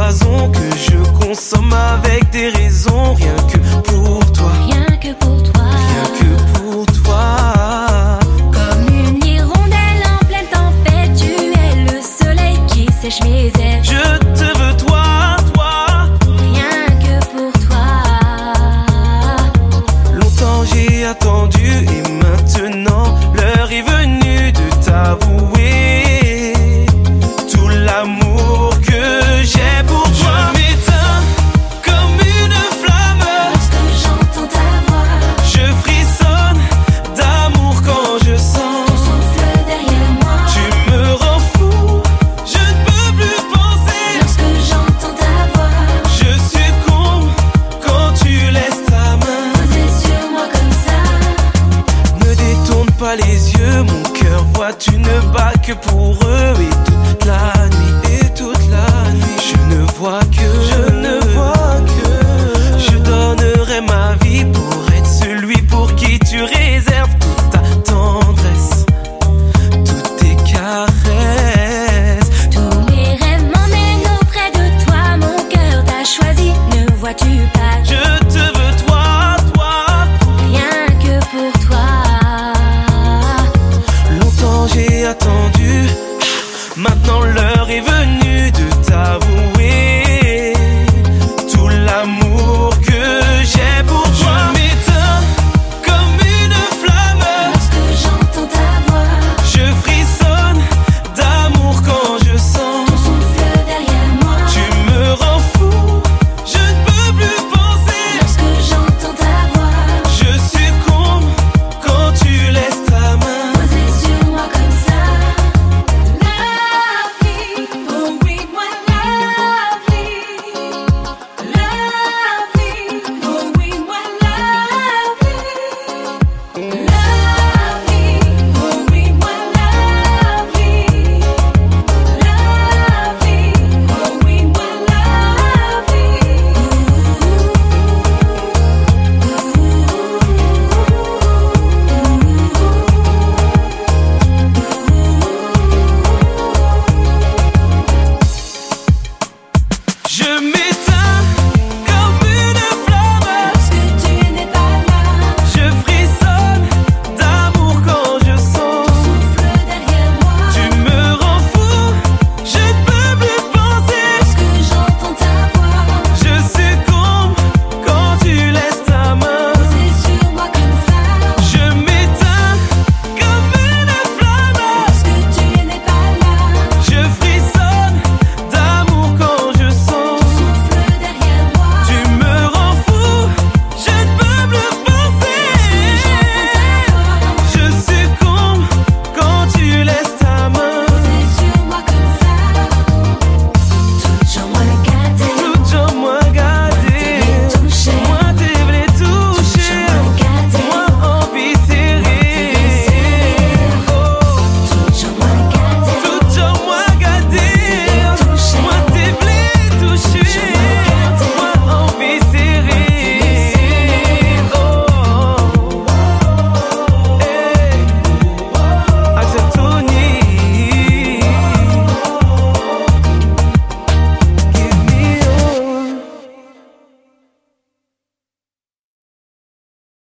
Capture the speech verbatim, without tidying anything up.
poison que je consomme avec des raisons. Rien que pour toi, rien que pour toi, rien que pour toi. Comme une hirondelle en pleine tempête, tu es le soleil qui sèche mes ailes. Je te veux toi, toi, rien que pour toi. Longtemps j'ai attendu et maintenant l'heure est venue de t'avouer tout l'amour que j'ai pour toi. Je m'éteins comme une flamme lorsque j'entends ta voix. Je frissonne d'amour quand je sens ton souffle derrière moi. Tu me rends fou, je ne peux plus penser Lorsque j'entends ta voix, je succombe quand tu laisses ta main poser sur moi comme ça. Ne détourne pas les yeux, mon cœur voit tu ne bats que pour eux et toute la